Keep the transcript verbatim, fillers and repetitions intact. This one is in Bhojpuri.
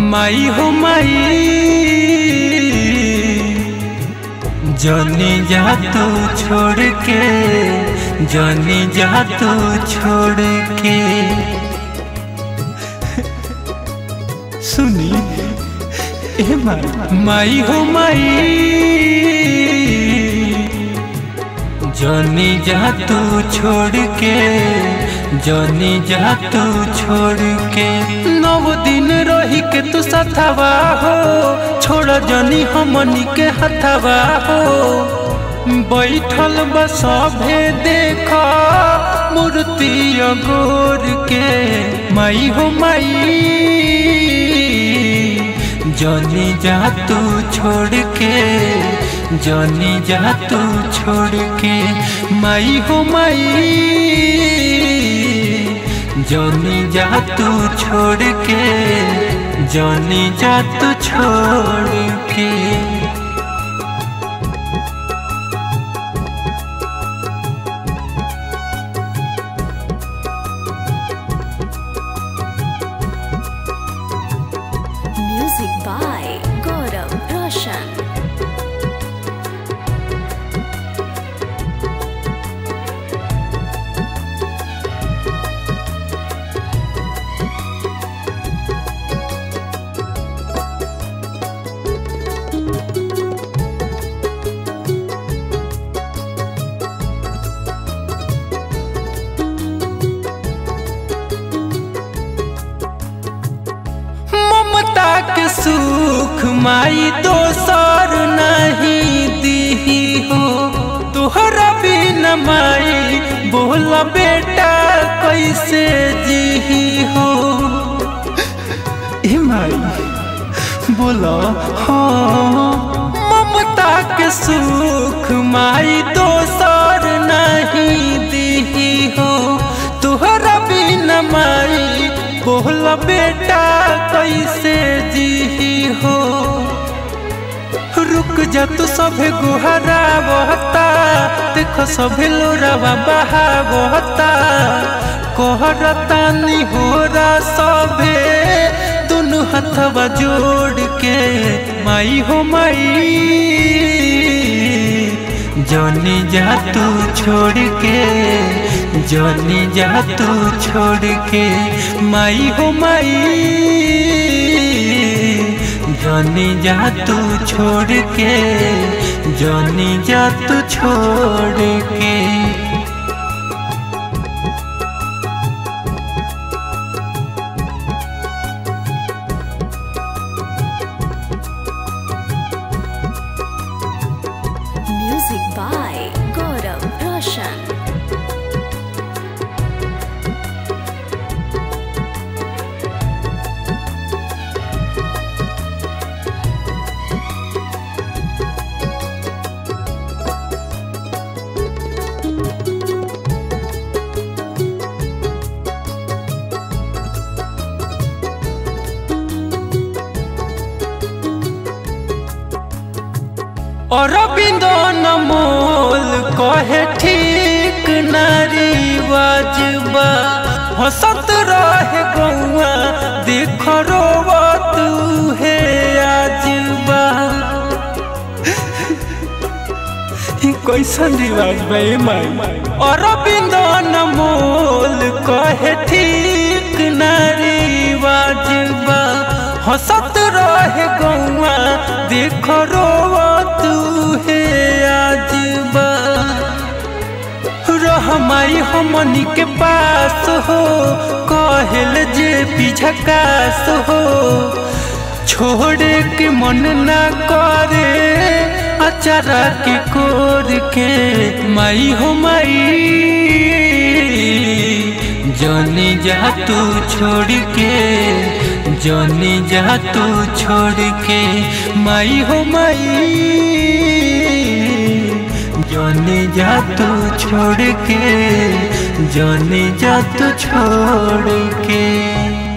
माई हो माई जानी जा तू छोड़ के, जानी जा तू छोड़ के। सुनी ए माई, माई हो माई जानी जा तू छोड़ के, जानी जा तू छोड़ के। नौ दिन रही के तू सथवा हो, छोड़ जानी हमनी के हथवा हो। बैठल बस सभे देखा मूर्ति अगोर के। माई हो माई जानी जा तू छोड़ के, जानी जा तू छोड़ के। माई हो माई जानी जा तू छोड़ के, जानी जा तू छोड़ के। Music by Gaurav Roshan. के सुख माई दोसर नहीं दी हो। तुहरा बिना माई बोला बेटा कैसे जी हो। ए माई बोला हाँ, ममता के सुख माई दोसर नहीं दी हो। तुहरा बिना माई बोला बेटा कैसे जी हो। रुक जा तू सभे गुहरा बहता, देखो सभे लोरावा बहा बहता। कोहरता निहोरा सभे दोनों हथवा जोड़ के। माई हो माई जानी जा तू छोड़ के, जानी जा तू छोड़ के। माई हो माई जानी जा तू छोड़ के, जानी जा तू छोड़ के। Music by Gaurav Roshan. Aurobindo नमोल कहे ठीक नारी वाजबा। हंसत रहे गौआ देख रोवा तू है आजबा। कैसन रिवाज भाई माई। अरविंदो नमोल कहे ठीक नारी वाजबा। हंसत रहे गौआ देख रोवा तू है आजबा। रहमाई हमनी के पास हो, कहल जे पिछकास हो। छोड़े के मन ना करे अचारा के कोर के। माई हो माई जानी जा तू छोड़ के, जानी जा तू छोड़ के। माई हो माई जानी जा तू छोड़ के, जानी जा तू छोड़ के।